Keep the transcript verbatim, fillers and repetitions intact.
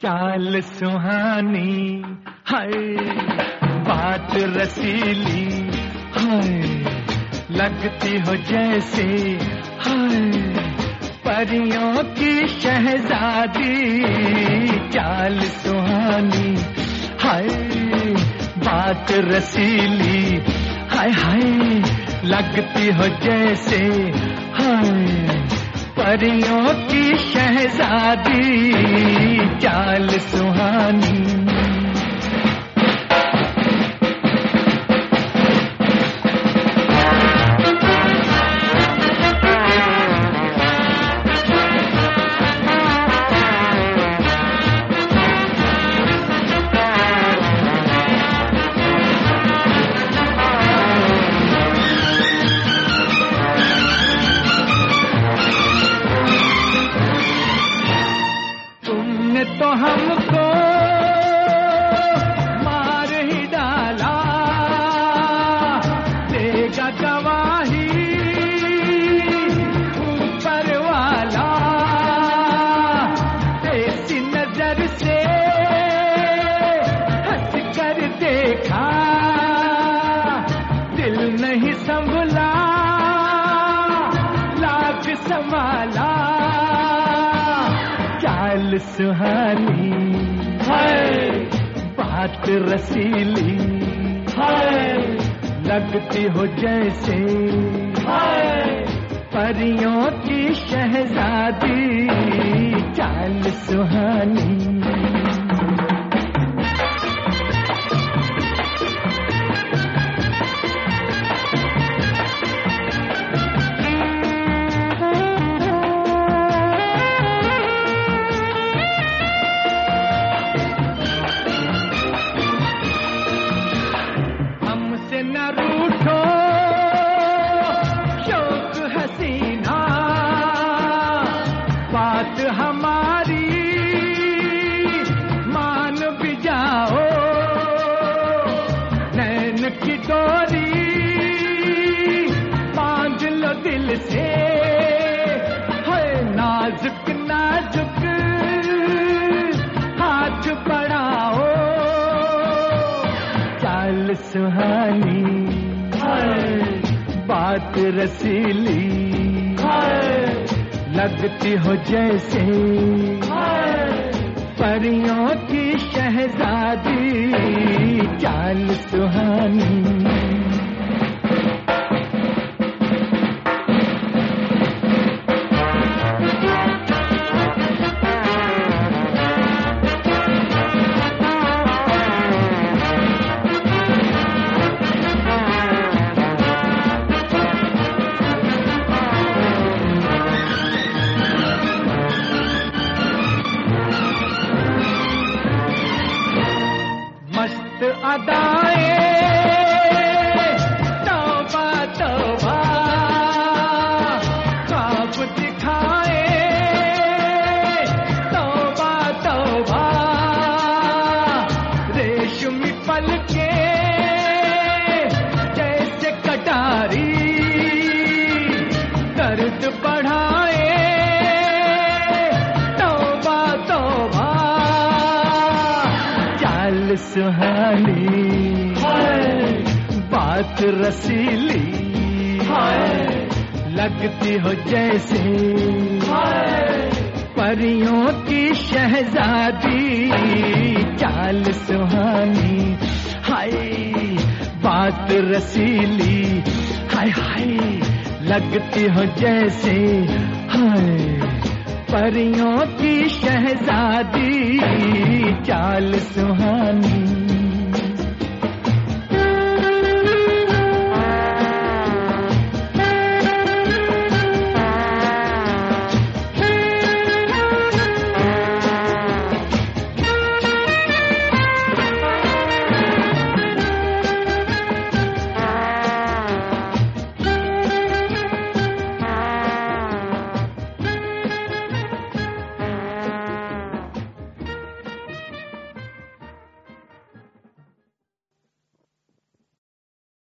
चाल सुहानी हाय, बात रसीली हाय, लगती हो जैसे हाय परियों की शहजादी। चाल सुहानी हाय, बात रसीली हाय हाय, लगती हो जैसे हाय परियों की शहजादी। चाल सुहानी तो हमको मार ही डाला, देगा गवाही ऊपर वाला। ऐसी नजर से हंस कर देखा, दिल नहीं संभला लाख संभाला। चाल सुहानी हाय, बात रसीली हाय, लगती हो जैसे हाय परियों की शहजादी। चाल सुहानी न रूठो शौक हसीना, बात हमारी मान भी जाओ। नैन की डोरी बांध लो दिल से, है नाजुक नाजुक हाथ बढ़ाओ। चाल सुहानी हाय, बात रसीली हाय, लगती हो जैसे हाय परियों की शहजादी। चाल सुहानी मस्त अदाएं तौबा तौबा, ख्वाब दिखाए तौबा तौबा। रेशमी पलके जैसे कटारी, दर्द बढ़ाए तौबा तौबा। चाल सुहानी हाय, बात रसीली हाय, लगती हो जैसे हाय परियों की शहजादी। चाल सुहानी हाय, बात रसीली हाय हाय, लगती हो जैसे हाय परियों की शहजादी। चाल सुहानी